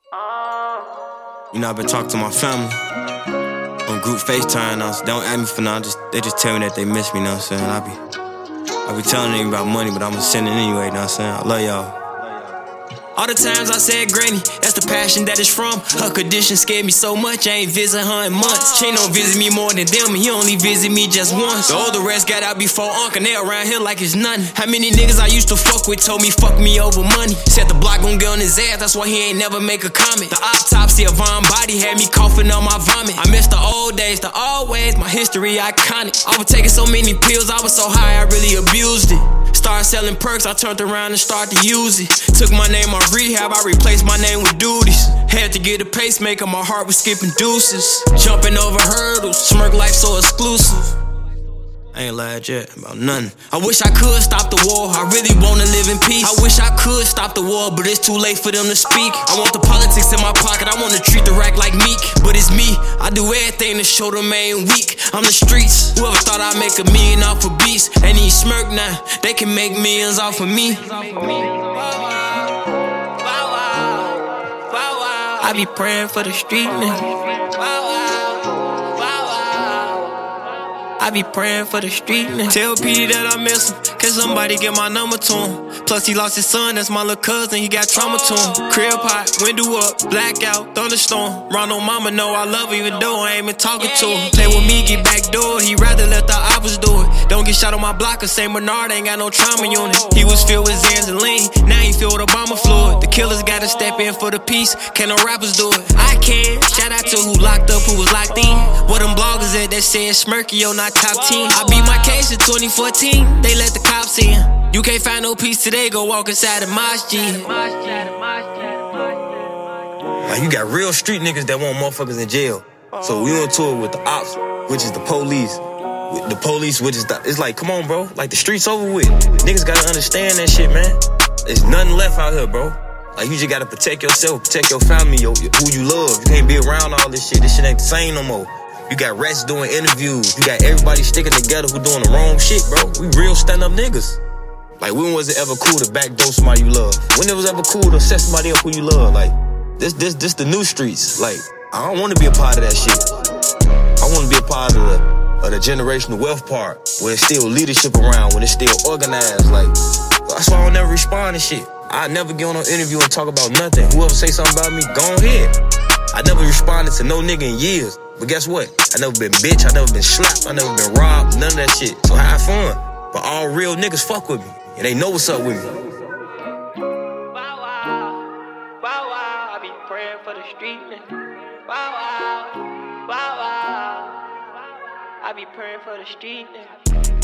You know, I've been talking to my family on group FaceTime now, so they don't ask me for now. They just tell me that they miss me, you know what I'm saying? I be telling them about money, but I'ma send it anyway, you know what I'm saying? I love y'all. All the times I said granny, that's the passion that is from. Her condition scared me so much, I ain't visit her in months. She don't visit me more than them, he only visit me just once. The older rest got out before Uncle, they around here like it's nothing. How many niggas I used to fuck with told me fuck me over money? Said the block gon' get on his ass, that's why he ain't never make a comment. The autopsy of Von Body had me coughing on my vomit. I miss the old days, the old ways, my history iconic. I was taking so many pills, I was so high I really abused it. Started selling perks, I turned around and started to use it. Took my name on rehab, I replaced my name with duties. Had to get a pacemaker, my heart was skipping deuces. Jumping over hurdles, smirk life so exclusive. I ain't lied yet about nothing. I wish I could stop the war, I really wanna live in peace. I wish I could stop the war, but it's too late for them to speak. I want the politics in my pocket, I wanna treat the rack like Meek. But it's me, I do everything to show them I ain't weak. I'm the streets, whoever thought I'd make $1 million off of beats. And he smirk now, they can make millions off of me. I be praying for the street nigga. I be praying for the street nigga. Tell Petey that I miss him, can somebody get my number to him? Plus he lost his son, that's my little cousin, he got trauma to him. Crib hot, window up, blackout, thunderstorm. Ronald mama know I love her even though I ain't been talking to him. Play with me, get back door, he rather let the oppers do it. Don't get shot on my block, cause St. Bernard ain't got no trauma unit. He was filled with Zans and lean, now he filled with Obama fluid. The killers gotta step in for the peace, can no rappers do it? I can, shout out to who locked up, who was locked in. What them bloggers at that said Smirky, yo, not top 10. I beat my case in 2014, they let the cops in. You can't find no peace today, go walk inside the masjid. Like, you got real street niggas that want motherfuckers in jail. So we on tour with the ops, which is the police. With the police, which is it's like, come on, bro. Like, the street's over with. Niggas gotta understand that shit, man. There's nothing left out here, bro. Like, you just gotta protect yourself, protect your family, who you love. You can't be around all this shit. This shit ain't the same no more. You got rats doing interviews. You got everybody sticking together who doing the wrong shit, bro. We real stand-up niggas. Like, when was it ever cool to backdoor somebody you love? When it was ever cool to set somebody up who you love? Like, this the new streets. Like, I don't want to be a part of that shit. I want to be a part of the generational wealth part, where it's still leadership around, when it's still organized. Like, that's why I don't never respond to shit. I never get on an interview and talk about nothing. Whoever say something about me, go ahead. I never responded to no nigga in years. But guess what? I never been bitch, I never been slapped, I never been robbed, none of that shit. So I have fun. But all real niggas fuck with me, and they know what's up with me. Bow wow, I be praying for the street nigga. Bow wow, I be praying for the street nigga.